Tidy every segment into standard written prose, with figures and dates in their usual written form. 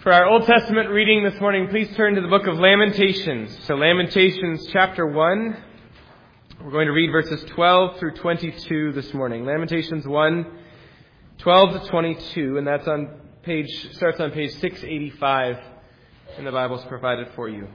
For our Old Testament reading this morning, please turn to the book of Lamentations. So Lamentations chapter 1. We're going to read verses 12 through 22 this morning. Lamentations 1, 12 to 22, and starts on page 685 in the Bibles provided for you.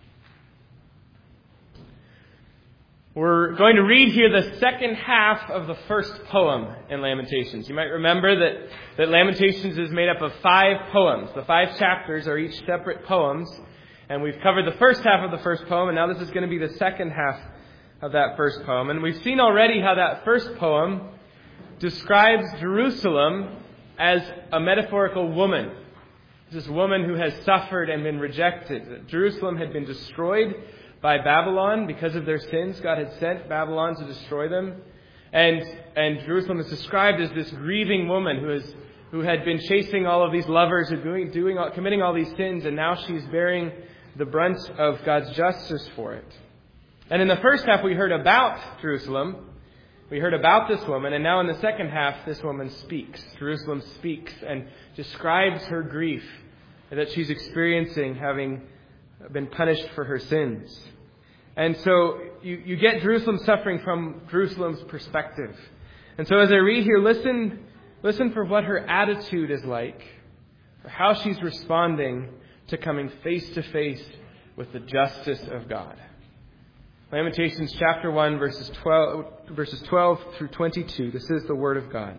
We're going to read here the second half of the first poem in Lamentations. You might remember that Lamentations is made up of 5 poems. The 5 chapters are each separate poems. And we've covered the first half of the first poem, and now this is going to be the second half of that first poem. And we've seen already how that first poem describes Jerusalem as a metaphorical woman. This woman who has suffered and been rejected. Jerusalem had been destroyed by Babylon because of their sins. God had sent Babylon to destroy them. And Jerusalem is described as this grieving woman who had been chasing all of these lovers and committing all these sins, and now she's bearing the brunt of God's justice for it. And in the first half we heard about Jerusalem. We heard about this woman, and now in the second half this woman speaks. Jerusalem speaks and describes her grief that she's experiencing, having been punished for her sins. And so you get Jerusalem suffering from Jerusalem's perspective. And so as I read here, listen for what her attitude is like, for how she's responding to coming face to face with the justice of God. Lamentations chapter 1, verses 12 through 22. This is the word of God.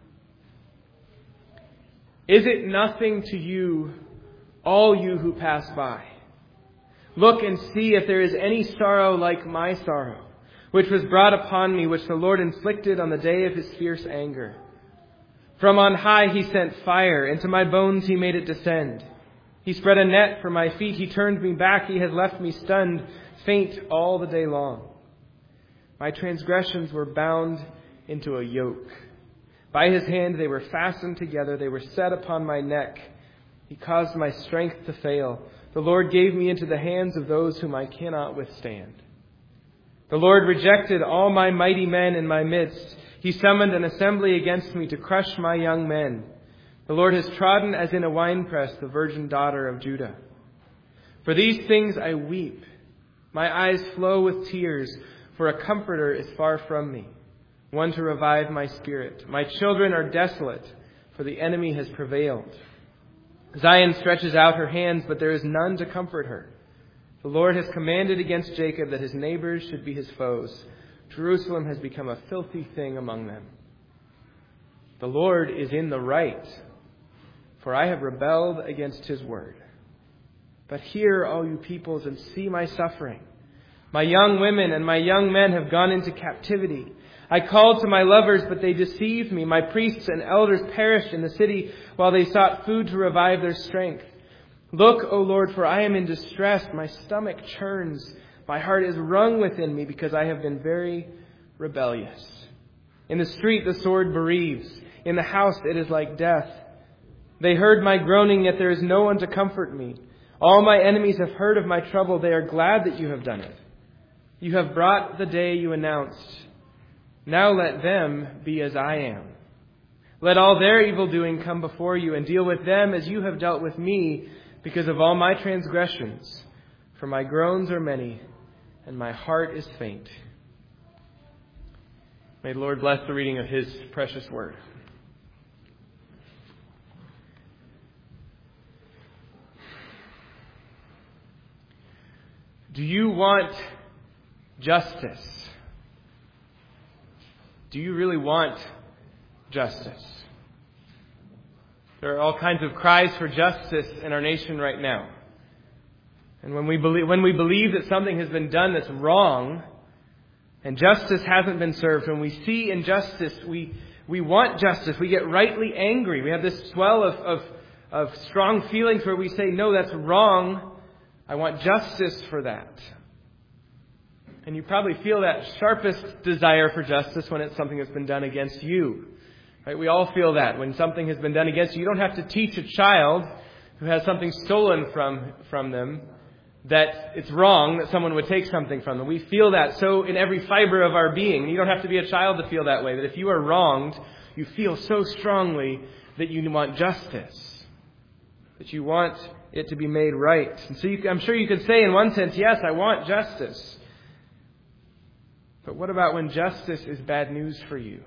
Is it nothing to you, all you who pass by? Look and see if there is any sorrow like my sorrow, which was brought upon me, which the Lord inflicted on the day of his fierce anger. From on high he sent fire, into my bones he made it descend. He spread a net for my feet, he turned me back, he has left me stunned, faint all the day long. My transgressions were bound into a yoke. By his hand they were fastened together, they were set upon my neck. He caused my strength to fail. The Lord gave me into the hands of those whom I cannot withstand. The Lord rejected all my mighty men in my midst. He summoned an assembly against me to crush my young men. The Lord has trodden as in a winepress the virgin daughter of Judah. For these things I weep. My eyes flow with tears, for a comforter is far from me, one to revive my spirit. My children are desolate, for the enemy has prevailed. Zion stretches out her hands, but there is none to comfort her. The Lord has commanded against Jacob that his neighbors should be his foes. Jerusalem has become a filthy thing among them. The Lord is in the right, for I have rebelled against his word. But hear, all you peoples, and see my suffering. My young women and my young men have gone into captivity. I called to my lovers, but they deceived me. My priests and elders perished in the city while they sought food to revive their strength. Look, O Lord, for I am in distress. My stomach churns. My heart is wrung within me because I have been very rebellious. In the street the sword bereaves. In the house it is like death. They heard my groaning, yet there is no one to comfort me. All my enemies have heard of my trouble. They are glad that you have done it. You have brought the day you announced. Now let them be as I am. Let all their evil doing come before you, and deal with them as you have dealt with me because of all my transgressions. For my groans are many, and my heart is faint. May the Lord bless the reading of his precious word. Do you want justice? Do you really want justice? There are all kinds of cries for justice in our nation right now. And when we believe that something has been done that's wrong and justice hasn't been served, when we see injustice, we want justice. We get rightly angry. We have this swell of strong feelings where we say, no, that's wrong. I want justice for that. And you probably feel that sharpest desire for justice when it's something that's been done against you. Right? We all feel that. When something has been done against you, you don't have to teach a child who has something stolen from them that it's wrong that someone would take something from them. We feel that so in every fiber of our being. You don't have to be a child to feel that way. That if you are wronged, you feel so strongly that you want justice. that you want it to be made right. And so I'm sure you could say in one sense, yes, I want justice. But what about when justice is bad news for you?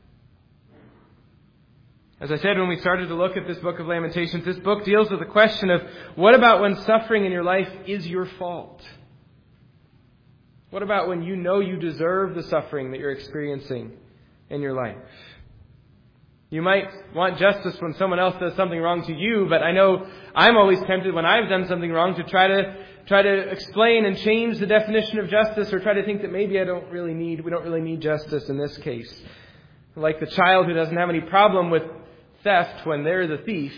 As I said when we started to look at this book of Lamentations, this book deals with the question of what about when suffering in your life is your fault? What about when you know you deserve the suffering that you're experiencing in your life? You might want justice when someone else does something wrong to you, but I know I'm always tempted when I've done something wrong to try to explain and change the definition of justice, or try to think that maybe we don't really need justice in this case. Like the child who doesn't have any problem with theft when they're the thief.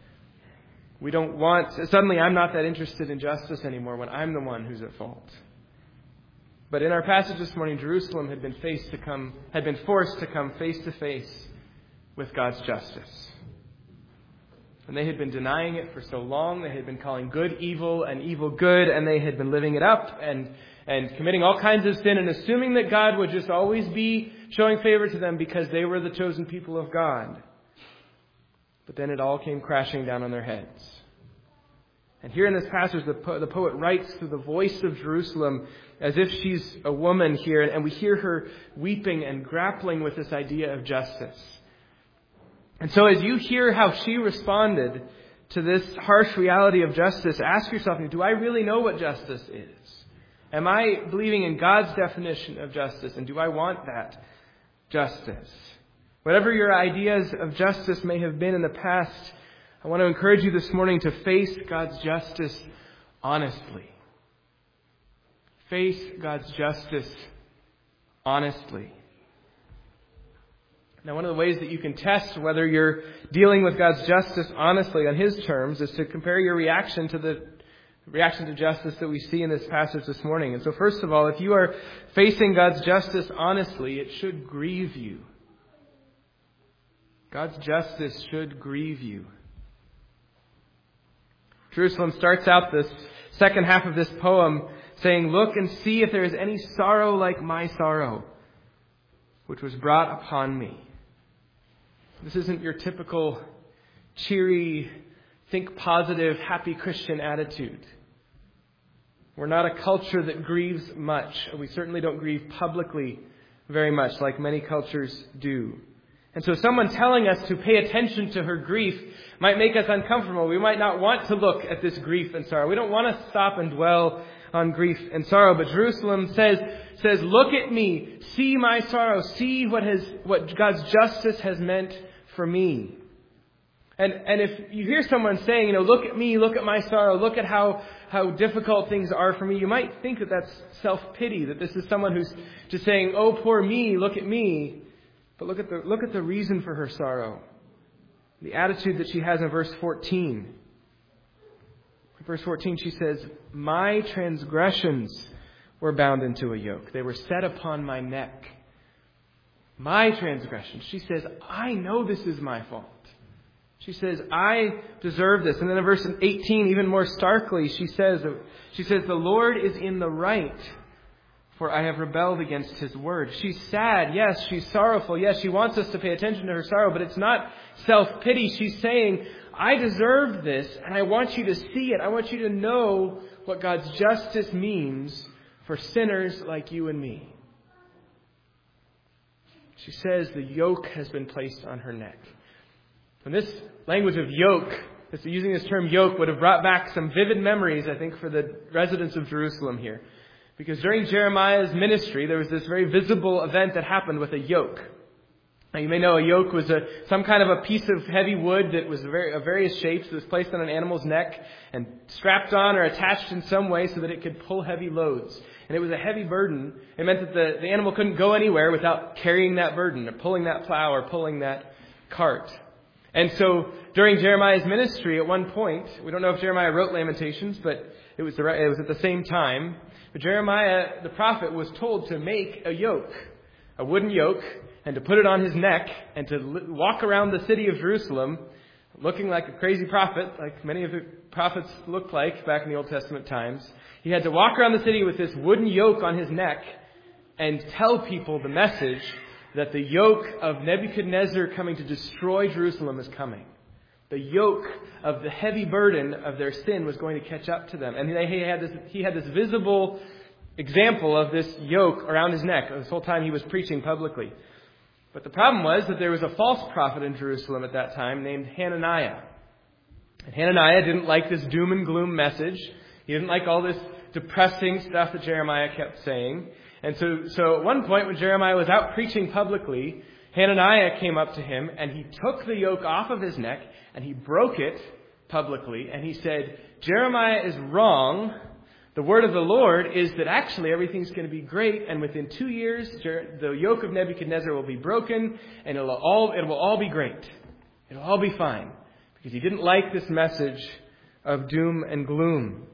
Suddenly I'm not that interested in justice anymore when I'm the one who's at fault. But in our passage this morning, Jerusalem had been forced to come face to face with God's justice. And they had been denying it for so long. They had been calling good evil and evil good, and they had been living it up and committing all kinds of sin and assuming that God would just always be showing favor to them because they were the chosen people of God. But then it all came crashing down on their heads. And here in this passage, the poet writes through the voice of Jerusalem as if she's a woman here, and we hear her weeping and grappling with this idea of justice. And so as you hear how she responded to this harsh reality of justice, ask yourself, do I really know what justice is? Am I believing in God's definition of justice, and do I want that justice? Whatever your ideas of justice may have been in the past, I want to encourage you this morning to face God's justice honestly. Face God's justice honestly. Now, one of the ways that you can test whether you're dealing with God's justice honestly on His terms is to compare your reaction to the reaction to justice that we see in this passage this morning. And so first of all, if you are facing God's justice honestly, it should grieve you. God's justice should grieve you. Jerusalem starts out this second half of this poem saying, "Look and see if there is any sorrow like my sorrow, which was brought upon me." This isn't your typical cheery, think positive, happy Christian attitude. We're not a culture that grieves much. We certainly don't grieve publicly very much like many cultures do. And so someone telling us to pay attention to her grief might make us uncomfortable. We might not want to look at this grief and sorrow. We don't want to stop and dwell on grief and sorrow. But Jerusalem says, look at me, see my sorrow, see what God's justice has meant for me. And if you hear someone saying, look at me, look at my sorrow, look at how difficult things are for me, you might think that that's self-pity, that this is someone who's just saying, oh, poor me, look at me. But look at the reason for her sorrow. The attitude that she has in verse 14. In verse 14 she says, "My transgressions were bound into a yoke. They were set upon my neck." My transgressions. She says, I know this is my fault. She says, I deserve this. And then in verse 18, even more starkly, she says, the Lord is in the right, for I have rebelled against His word. She's sad. Yes, she's sorrowful. Yes, she wants us to pay attention to her sorrow, but it's not self-pity. She's saying, I deserve this, and I want you to see it. I want you to know what God's justice means for sinners like you and me. She says the yoke has been placed on her neck. And this language of yoke, using this term yoke, would have brought back some vivid memories, I think, for the residents of Jerusalem here. Because during Jeremiah's ministry, there was this very visible event that happened with a yoke. Now, you may know a yoke was some kind of a piece of heavy wood that was of various shapes that was placed on an animal's neck and strapped on or attached in some way so that it could pull heavy loads. And it was a heavy burden. It meant that the animal couldn't go anywhere without carrying that burden or pulling that plow or pulling that cart. And so during Jeremiah's ministry, at one point, we don't know if Jeremiah wrote Lamentations, but it was at the same time. But Jeremiah, the prophet, was told to make a yoke, a wooden yoke, and to put it on his neck and to walk around the city of Jerusalem looking like a crazy prophet, like many of the prophets looked like back in the Old Testament times. He had to walk around the city with this wooden yoke on his neck and tell people the message that the yoke of Nebuchadnezzar coming to destroy Jerusalem is coming. The yoke of the heavy burden of their sin was going to catch up to them. And he had this visible example of this yoke around his neck this whole time he was preaching publicly. But the problem was that there was a false prophet in Jerusalem at that time named Hananiah. And Hananiah didn't like this doom and gloom message. He didn't like all this depressing stuff that Jeremiah kept saying. And so at one point when Jeremiah was out preaching publicly, Hananiah came up to him and he took the yoke off of his neck and he broke it publicly. And he said, Jeremiah is wrong. The word of the Lord is that actually everything's going to be great. And within 2 years, the yoke of Nebuchadnezzar will be broken and it will all be great. It will all be fine. Because he didn't like this message of doom and gloom.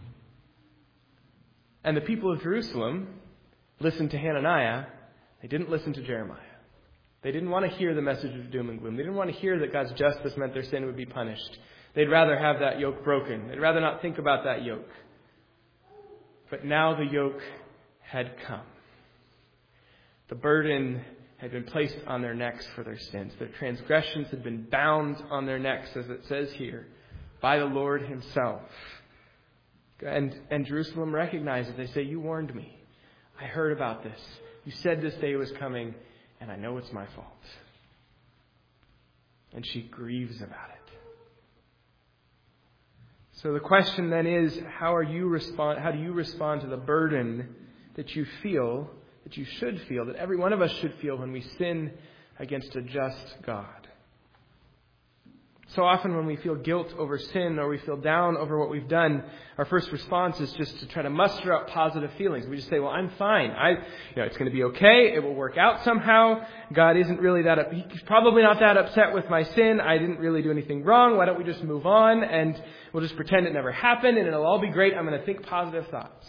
And the people of Jerusalem listened to Hananiah. They didn't listen to Jeremiah. They didn't want to hear the message of doom and gloom. They didn't want to hear that God's justice meant their sin would be punished. They'd rather have that yoke broken. They'd rather not think about that yoke. But now the yoke had come. The burden had been placed on their necks for their sins. Their transgressions had been bound on their necks, as it says here, by the Lord himself. And Jerusalem recognizes it. They say, you warned me. I heard about this. You said this day was coming, and I know it's my fault. And she grieves about it. So the question then is, how do you respond to the burden that you feel, that you should feel, that every one of us should feel when we sin against a just God? So often when we feel guilt over sin or we feel down over what we've done, our first response is just to try to muster up positive feelings. We just say, well, I'm fine. It's going to be okay. It will work out somehow. God isn't really he's probably not that upset with my sin. I didn't really do anything wrong. Why don't we just move on and we'll just pretend it never happened and it'll all be great. I'm going to think positive thoughts.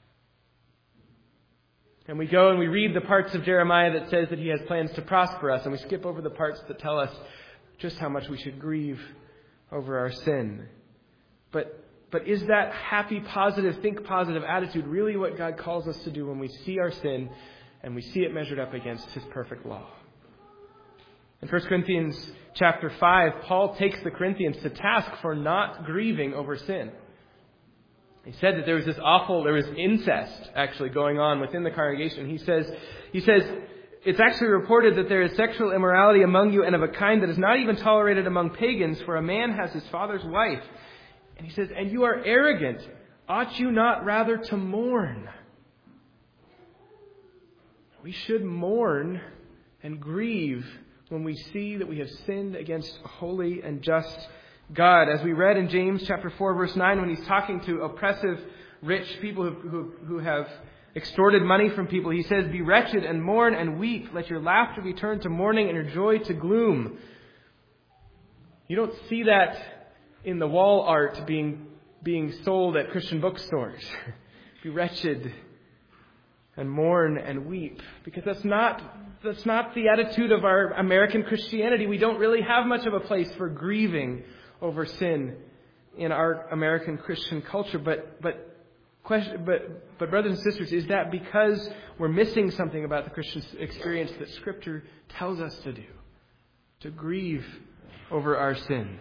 And we go and we read the parts of Jeremiah that says that he has plans to prosper us, and we skip over the parts that tell us just how much we should grieve over our sin. But is that happy, positive, think positive attitude really what God calls us to do when we see our sin and we see it measured up against his perfect law? In 1 Corinthians chapter 5, Paul takes the Corinthians to task for not grieving over sin. He said that there was incest actually going on within the congregation. He says, it's actually reported that there is sexual immorality among you and of a kind that is not even tolerated among pagans, for a man has his father's wife. And he says, and you are arrogant. Ought you not rather to mourn? We should mourn and grieve when we see that we have sinned against a holy and just God. As we read in James chapter 4, verse 9, when he's talking to oppressive, rich people who have extorted money from people, he says, be wretched and mourn and weep. Let your laughter be turned to mourning and your joy to gloom. You don't see that in the wall art being sold at Christian bookstores. Be wretched and mourn and weep. Because that's not the attitude of our American Christianity. We don't really have much of a place for grieving over sin in our American Christian culture. But brothers and sisters, is that because we're missing something about the Christian experience that Scripture tells us to do? To grieve over our sin.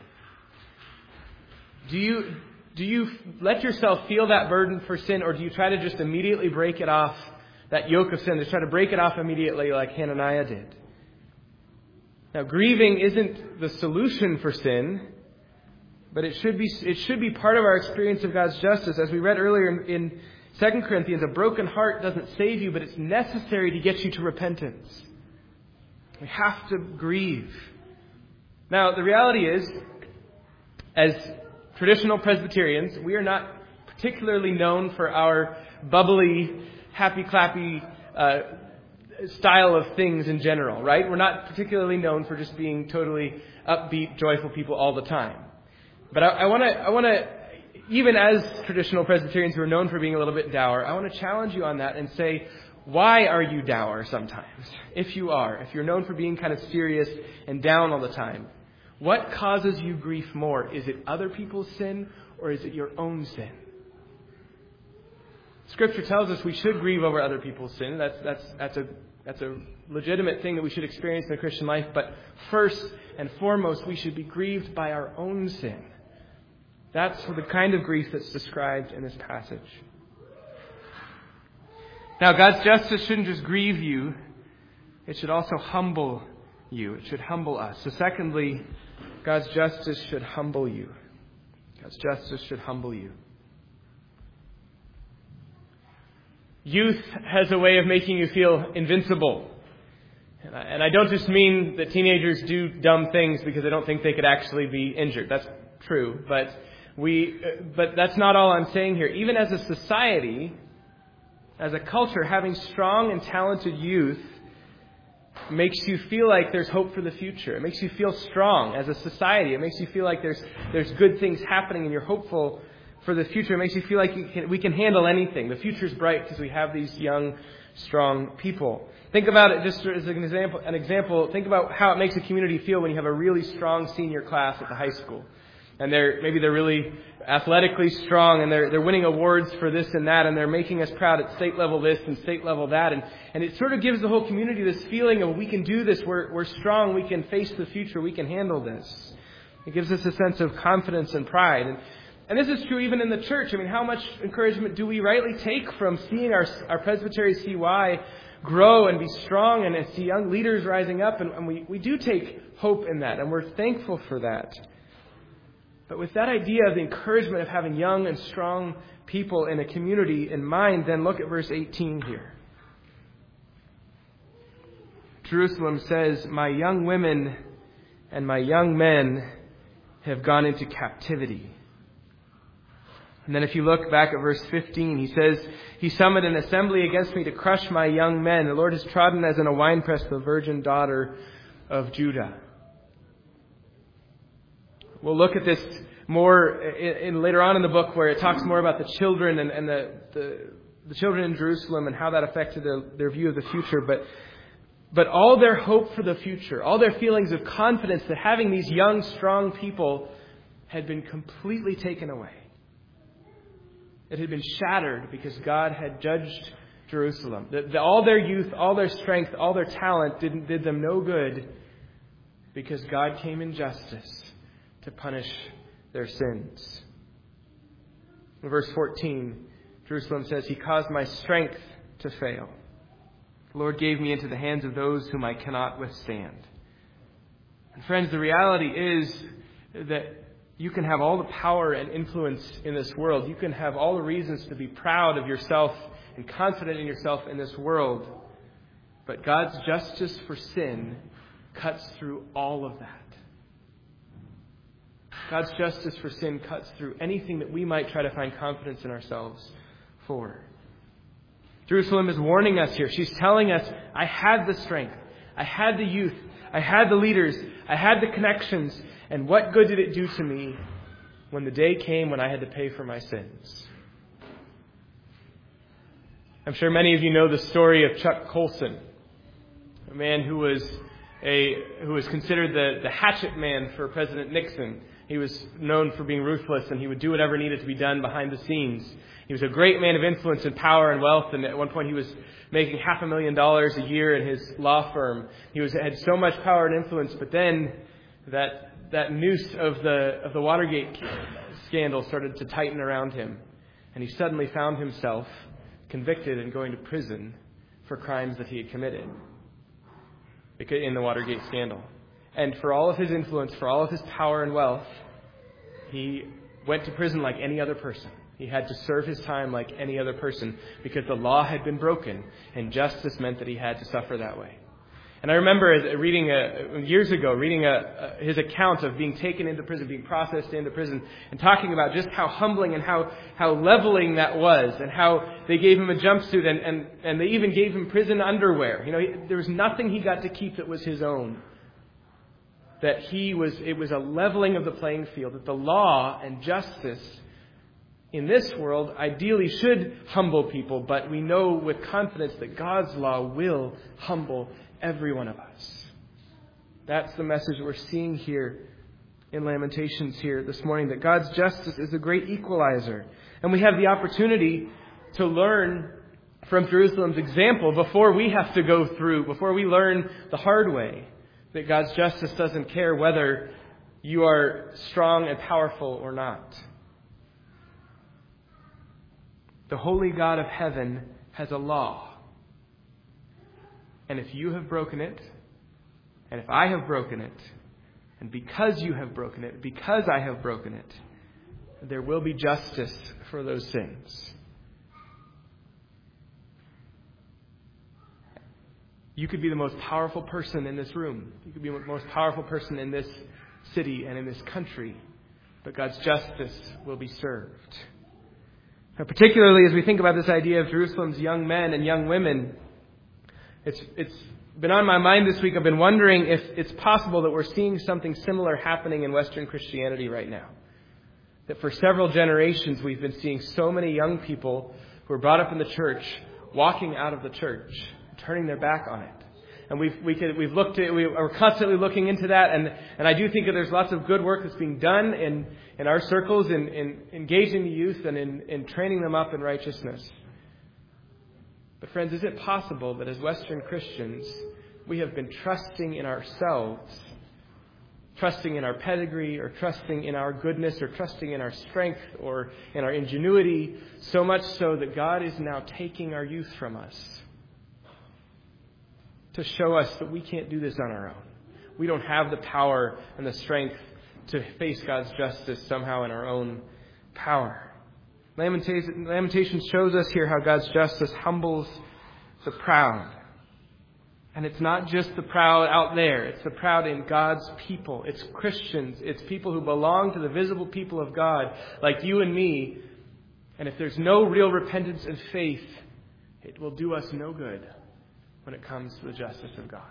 Do you let yourself feel that burden for sin, or do you try to just immediately break it off, that yoke of sin, just try to break it off immediately like Hananiah did? Now, grieving isn't the solution for sin, but it should be part of our experience of God's justice. As we read earlier in 2 Corinthians, a broken heart doesn't save you, but it's necessary to get you to repentance. We have to grieve. Now, the reality is, as traditional Presbyterians, we are not particularly known for our bubbly, happy-clappy style of things in general, right? We're not particularly known for just being totally upbeat, joyful people all the time. But I want to, even as traditional Presbyterians who are known for being a little bit dour, I want to challenge you on that and say, why are you dour sometimes? If you're known for being kind of serious and down all the time, what causes you grief more? Is it other people's sin or is it your own sin? Scripture tells us we should grieve over other people's sin. That's a That's a legitimate thing that we should experience in the Christian life. But first and foremost, we should be grieved by our own sin. That's the kind of grief that's described in this passage. Now, God's justice shouldn't just grieve you. It should also humble you. It should humble us. So secondly, God's justice should humble you. God's justice should humble you. Youth has a way of making you feel invincible. And I don't just mean that teenagers do dumb things because I don't think they could actually be injured. That's true. But that's not all I'm saying here. Even as a society, as a culture, having strong and talented youth makes you feel like there's hope for the future. It makes you feel strong as a society. It makes you feel like there's good things happening and you're hopeful for the future. It makes you feel like we can handle anything. The future's bright because we have these young, strong people. Think about it just as an example. Think about how it makes a community feel when you have a really strong senior class at the high school. And maybe they're really athletically strong and they're winning awards for this and that, and they're making us proud at state level this and state level that. And it sort of gives the whole community this feeling of we can do this, we're strong, we can face the future, we can handle this. It gives us a sense of confidence and pride. And this is true even in the church. I mean, how much encouragement do we rightly take from seeing our Presbytery CY grow and be strong and see young leaders rising up? And we do take hope in that, and we're thankful for that. But with that idea of the encouragement of having young and strong people in a community in mind, then look at verse 18 here. Jerusalem says, "My young women and my young men have gone into captivity." And then if you look back at verse 15, he says, "He summoned an assembly against me to crush my young men. The Lord has trodden as in a winepress the virgin daughter of Judah." We'll look at this more in later on in the book where it talks more about the children and the children in Jerusalem and how that affected their view of the future. But all their hope for the future, all their feelings of confidence that having these young, strong people had been completely taken away. It had been shattered because God had judged Jerusalem. All their youth, all their strength, all their talent did them no good because God came in justice to punish their sins. In verse 14, Jerusalem says, "He caused my strength to fail. The Lord gave me into the hands of those whom I cannot withstand." And friends, the reality is that you can have all the power and influence in this world. You can have all the reasons to be proud of yourself and confident in yourself in this world. But God's justice for sin cuts through all of that. God's justice for sin cuts through anything that we might try to find confidence in ourselves for. Jerusalem is warning us here. She's telling us, I had the strength, I had the youth, I had the leaders, I had the connections, and what good did it do to me when the day came when I had to pay for my sins? I'm sure many of you know the story of Chuck Colson, a man who was considered the hatchet man for President Nixon. He was known for being ruthless, and he would do whatever needed to be done behind the scenes. He was a great man of influence and power and wealth, and at one point he was making $500,000 a year in his law firm. He had so much power and influence, but then that noose of the Watergate scandal started to tighten around him, and he suddenly found himself convicted and going to prison for crimes that he had committed in the Watergate scandal. And for all of his influence, for all of his power and wealth, he went to prison like any other person. He had to serve his time like any other person because the law had been broken, and justice meant that he had to suffer that way. And I remember years ago reading his account of being taken into prison, being processed into prison, and talking about just how humbling and how leveling that was, and how they gave him a jumpsuit and they even gave him prison underwear. There was nothing he got to keep that was his own. That it was a leveling of the playing field, that the law and justice in this world ideally should humble people, but we know with confidence that God's law will humble every one of us. That's the message we're seeing here in Lamentations here this morning, that God's justice is a great equalizer. And we have the opportunity to learn from Jerusalem's example before we have to go through, before we learn the hard way that God's justice doesn't care whether you are strong and powerful or not. The holy God of heaven has a law. And if you have broken it, and if I have broken it, and because you have broken it, because I have broken it, there will be justice for those sins. You could be the most powerful person in this room. You could be the most powerful person in this city and in this country. But God's justice will be served. Now, particularly as we think about this idea of Jerusalem's young men and young women, it's been on my mind this week. I've been wondering if it's possible that we're seeing something similar happening in Western Christianity right now. That for several generations we've been seeing so many young people who are brought up in the church walking out of the church, turning their back on it. And we're constantly looking into that, and I do think that there's lots of good work that's being done in our circles in engaging the youth and in training them up in righteousness. But friends, is it possible that as Western Christians we have been trusting in ourselves, trusting in our pedigree, or trusting in our goodness, or trusting in our strength, or in our ingenuity, so much so that God is now taking our youth from us to show us that we can't do this on our own. We don't have the power and the strength to face God's justice somehow in our own power. Lamentations shows us here how God's justice humbles the proud. And it's not just the proud out there. It's the proud in God's people. It's Christians. It's people who belong to the visible people of God, like you and me. And if there's no real repentance and faith, it will do us no good when it comes to the justice of God.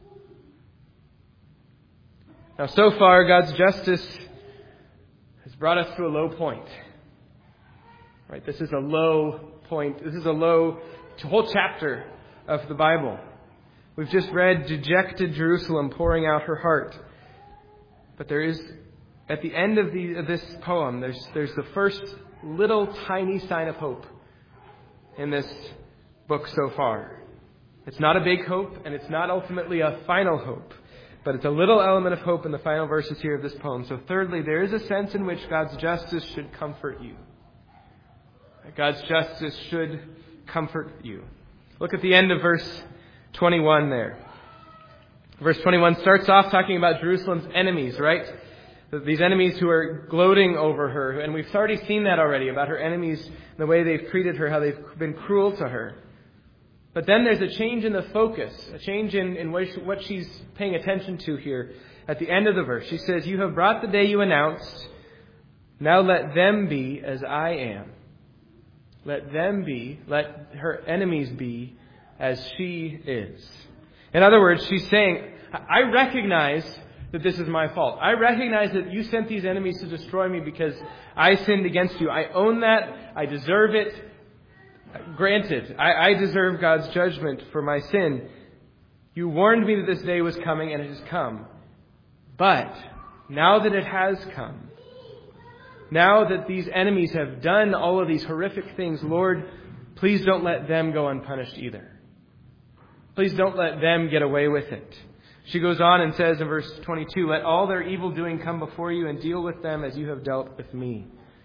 Now, so far, God's justice has brought us to a low point. Right? This is a low point. This is a whole chapter of the Bible. We've just read dejected Jerusalem pouring out her heart. But there is, at the end of this poem, there's the first little tiny sign of hope in this book so far. It's not a big hope, and it's not ultimately a final hope. But it's a little element of hope in the final verses here of this poem. So thirdly, there is a sense in which God's justice should comfort you. God's justice should comfort you. Look at the end of verse 21 there. Verse 21 starts off talking about Jerusalem's enemies, right? These enemies who are gloating over her. And we've already seen that already, about her enemies, the way they've treated her, how they've been cruel to her. But then there's a change in the focus, a change in what she's paying attention to here at the end of the verse. She says, "You have brought the day you announced. Now let them be as I am. Let them be, let her enemies be as she is." In other words, she's saying, I recognize that this is my fault. I recognize that you sent these enemies to destroy me because I sinned against you. I own that. I deserve it. Granted, I deserve God's judgment for my sin. You warned me that this day was coming, and it has come. But now that it has come, now that these enemies have done all of these horrific things, Lord, please don't let them go unpunished either. Please don't let them get away with it. She goes on and says in verse 22, "Let all their evil doing come before you and deal with them as you have dealt with me."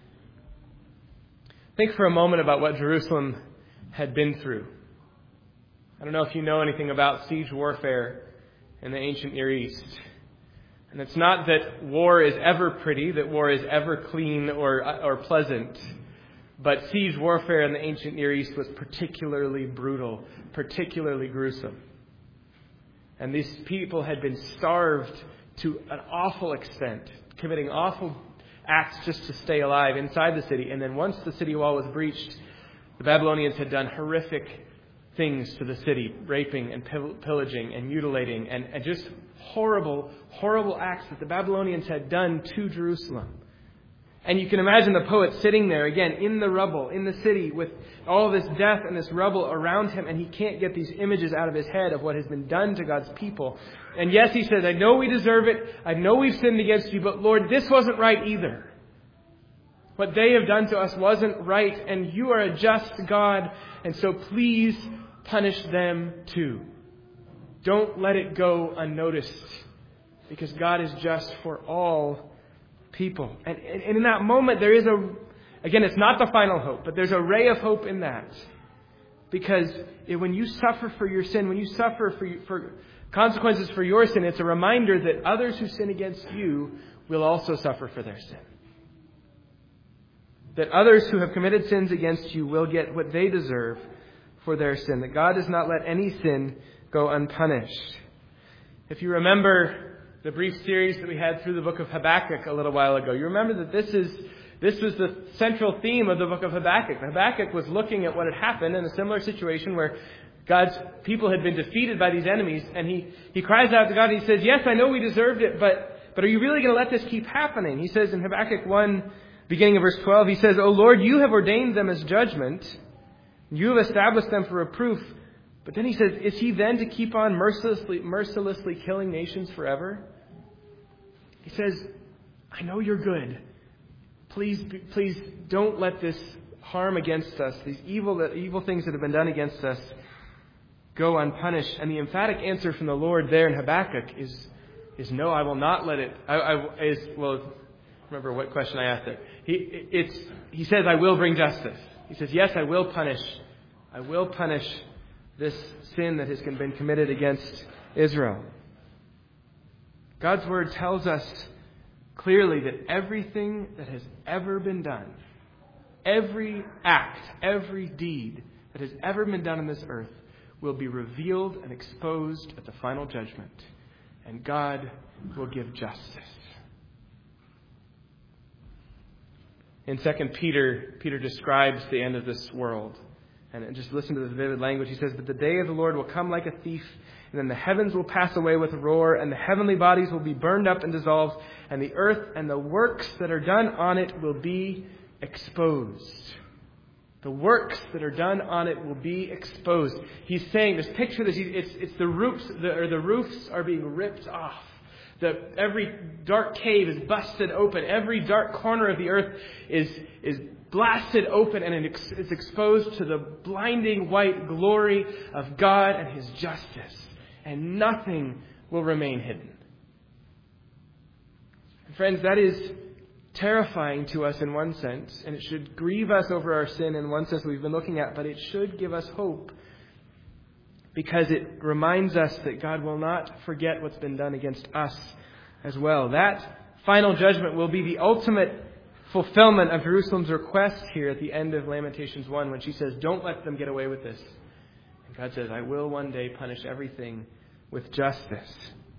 Think for a moment about what Jerusalem had been through. I don't know if you know anything about siege warfare in the ancient Near East. And it's not that war is ever pretty, that war is ever clean or pleasant. But siege warfare in the ancient Near East was particularly brutal, particularly gruesome. And these people had been starved to an awful extent, committing awful acts just to stay alive inside the city. And then once the city wall was breached, the Babylonians had done horrific things to the city, raping and pillaging and mutilating and just horrible, horrible acts that the Babylonians had done to Jerusalem. And you can imagine the poet sitting there again in the rubble, in the city, with all this death and this rubble around him, and he can't get these images out of his head of what has been done to God's people. And yes, he says, I know we deserve it. I know we've sinned against you, but Lord, this wasn't right either. What they have done to us wasn't right, and you are a just God, and so please punish them too. Don't let it go unnoticed, because God is just for all people. And in that moment, there is again, it's not the final hope, but there's a ray of hope in that. Because when you suffer for your sin, when you suffer for consequences for your sin, it's a reminder that others who sin against you will also suffer for their sin. That others who have committed sins against you will get what they deserve for their sin. That God does not let any sin go unpunished. If you remember the brief series that we had through the book of Habakkuk a little while ago, you remember that this was the central theme of the book of Habakkuk. Habakkuk was looking at what had happened in a similar situation where God's people had been defeated by these enemies, and he cries out to God and he says, yes, I know we deserved it, but are you really going to let this keep happening? He says in Habakkuk 1, beginning of verse 12, he says, O Lord, you have ordained them as judgment. You have established them for reproof. But then he says, is he then to keep on mercilessly killing nations forever? He says, I know you're good. Please don't let this harm against us, these evil things that have been done against us, go unpunished. And the emphatic answer from the Lord there in Habakkuk is no, I will not let it. Remember what question I asked there. He says, I will bring justice. He says, yes, I will punish. I will punish this sin that has been committed against Israel. God's word tells us clearly that everything that has ever been done, every act, every deed that has ever been done on this earth will be revealed and exposed at the final judgment. And God will give justice. In 2 Peter describes the end of this world. And just listen to the vivid language. He says, but the day of the Lord will come like a thief, and then the heavens will pass away with a roar, and the heavenly bodies will be burned up and dissolved, and the earth and the works that are done on it will be exposed. The works that are done on it will be exposed. He's saying, this picture, it's the roofs, the roofs are being ripped off. Every dark cave is busted open. Every dark corner of the earth is blasted open, and it's exposed to the blinding white glory of God and His justice. And nothing will remain hidden. Friends, that is terrifying to us in one sense, and it should grieve us over our sin in one sense we've been looking at, but it should give us hope because it reminds us that God will not forget what's been done against us as well. That final judgment will be the ultimate fulfillment of Jerusalem's request here at the end of Lamentations 1 when she says, don't let them get away with this. And God says, I will one day punish everything with justice.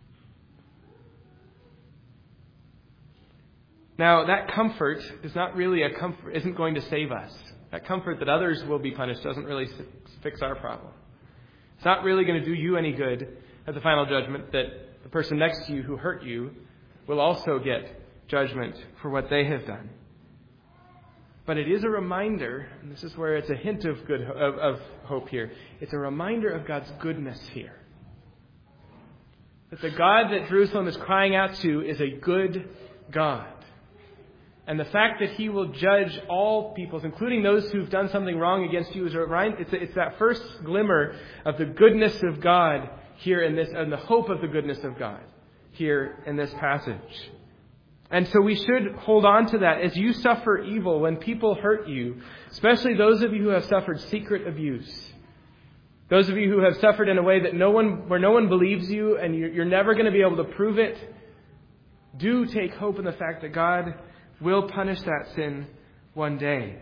Now, that comfort is not really a comfort, isn't going to save us. That comfort that others will be punished doesn't really fix our problem. It's not really going to do you any good at the final judgment that the person next to you who hurt you will also get judgment for what they have done. But it is a reminder, and this is where it's a hint of hope here. It's a reminder of God's goodness here. That the God that Jerusalem is crying out to is a good God. And the fact that He will judge all peoples, including those who've done something wrong against you, it's that first glimmer of the goodness of God here in this, and the hope of the goodness of God here in this passage. And so we should hold on to that as you suffer evil, when people hurt you, especially those of you who have suffered secret abuse. Those of you who have suffered in a way that where no one believes you and you're never going to be able to prove it. Do take hope in the fact that God will punish that sin one day.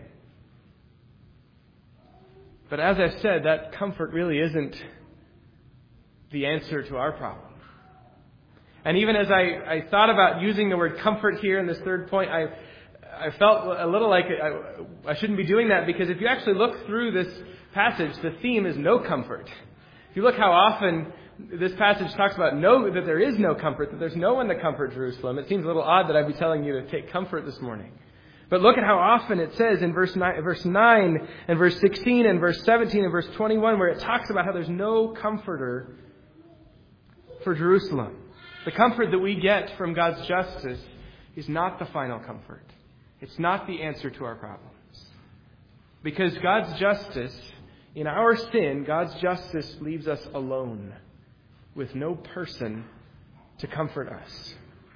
But as I've said, that comfort really isn't the answer to our problem. And even as I thought about using the word comfort here in this third point, I felt a little like I shouldn't be doing that, because if you actually look through this passage, the theme is no comfort. If you look how often this passage talks about that there is no comfort, that there's no one to comfort Jerusalem, it seems a little odd that I'd be telling you to take comfort this morning. But look at how often it says in verse 9 and verse 16 and verse 17 and verse 21, where it talks about how there's no comforter for Jerusalem. The comfort that we get from God's justice is not the final comfort. It's not the answer to our problems. Because God's justice, in our sin, God's justice leaves us alone with no person to comfort us.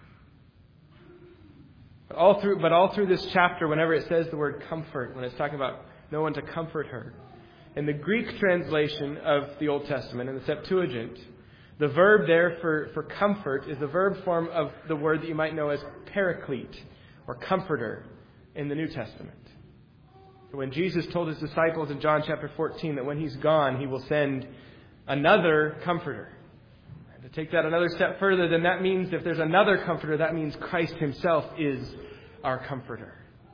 But all through this chapter, whenever it says the word comfort, when it's talking about no one to comfort her, in the Greek translation of the Old Testament, in the Septuagint, the verb there for comfort is the verb form of the word that you might know as paraclete, or comforter, in the New Testament. When Jesus told his disciples in John chapter 14 that when he's gone, he will send another comforter. And to take that another step further, then that means if there's another comforter, that means Christ himself is our comforter.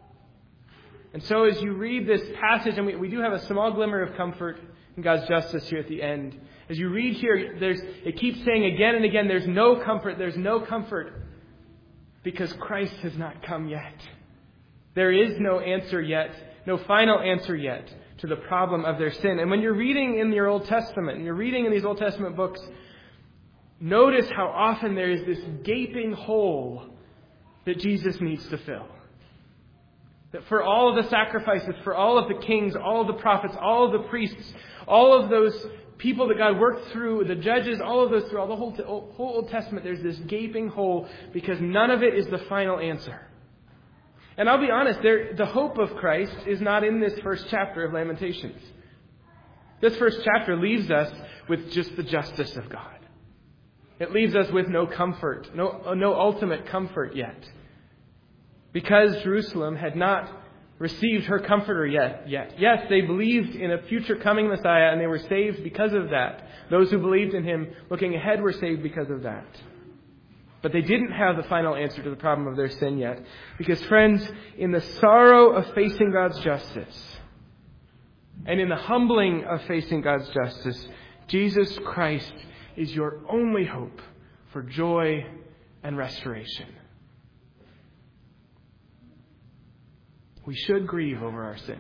And so as you read this passage, and we do have a small glimmer of comfort in God's justice here at the end. As you read here, it keeps saying again and again, there's no comfort, because Christ has not come yet. There is no answer yet, no final answer yet to the problem of their sin. And when you're reading in your Old Testament, and you're reading in these Old Testament books, notice how often there is this gaping hole that Jesus needs to fill. That for all of the sacrifices, for all of the kings, all of the prophets, all of the priests, all of those people that God worked through, the judges, all of those through all the whole Old Testament, there's this gaping hole because none of it is the final answer. And I'll be honest, the hope of Christ is not in this first chapter of Lamentations. This first chapter leaves us with just the justice of God. It leaves us with no comfort, no ultimate comfort yet. Because Jerusalem had not received her comforter yet. Yes, they believed in a future coming Messiah and they were saved because of that. Those who believed in him looking ahead were saved because of that. But they didn't have the final answer to the problem of their sin yet. Because friends, in the sorrow of facing God's justice and in the humbling of facing God's justice, Jesus Christ is your only hope for joy and restoration. We should grieve over our sin.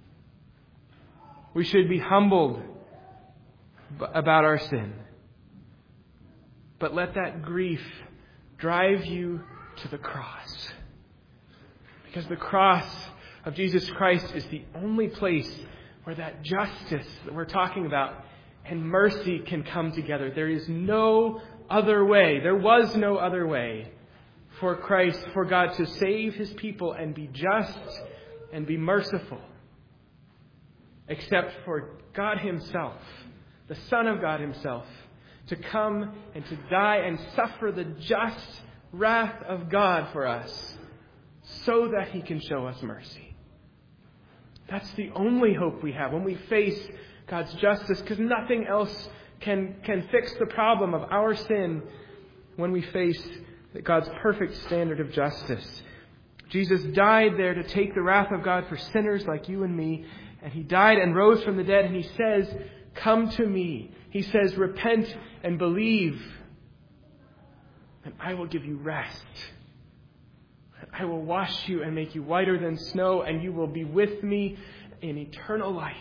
We should be humbled about our sin. But let that grief drive you to the cross. Because the cross of Jesus Christ is the only place where that justice that we're talking about and mercy can come together. There is no other way. There was no other way for Christ, for God to save his people and be just and be merciful, except for God himself, the Son of God himself, to come and to die and suffer the just wrath of God for us so that he can show us mercy. That's the only hope we have when we face God's justice, because nothing else can fix the problem of our sin when we face God's perfect standard of justice. Jesus died there to take the wrath of God for sinners like you and me, and he died and rose from the dead, and he says, "Come to me." He says, "Repent and believe, and I will give you rest. I will wash you and make you whiter than snow, and you will be with me in eternal life."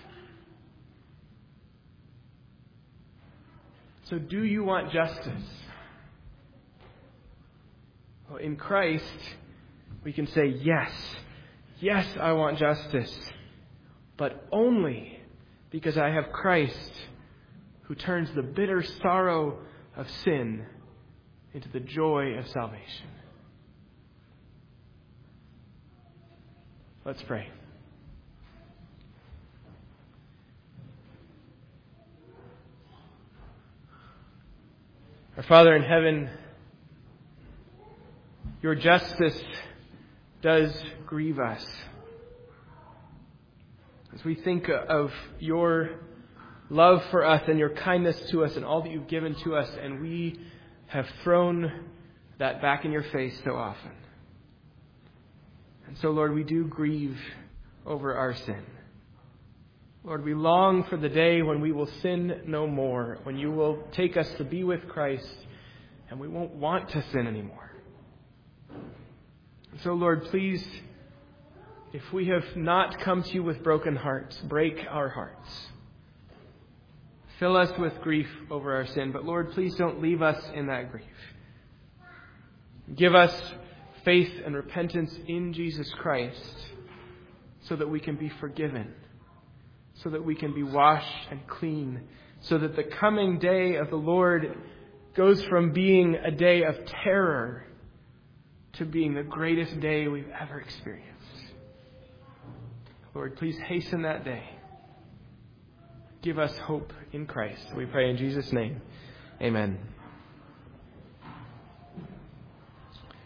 So do you want justice? Well, in Christ, we can say, yes, I want justice, but only because I have Christ who turns the bitter sorrow of sin into the joy of salvation. Let's pray. Our Father in heaven, your justice does grieve us. As we think of your love for us and your kindness to us and all that you've given to us, and we have thrown that back in your face so often. And so, Lord, we do grieve over our sin. Lord, we long for the day when we will sin no more, when you will take us to be with Christ and we won't want to sin anymore. And so, Lord, please, if we have not come to you with broken hearts, break our hearts. Fill us with grief over our sin. But Lord, please don't leave us in that grief. Give us faith and repentance in Jesus Christ so that we can be forgiven, so that we can be washed and clean, so that the coming day of the Lord goes from being a day of terror to being the greatest day we've ever experienced. Lord, please hasten that day. Give us hope in Christ. We pray in Jesus' name. Amen.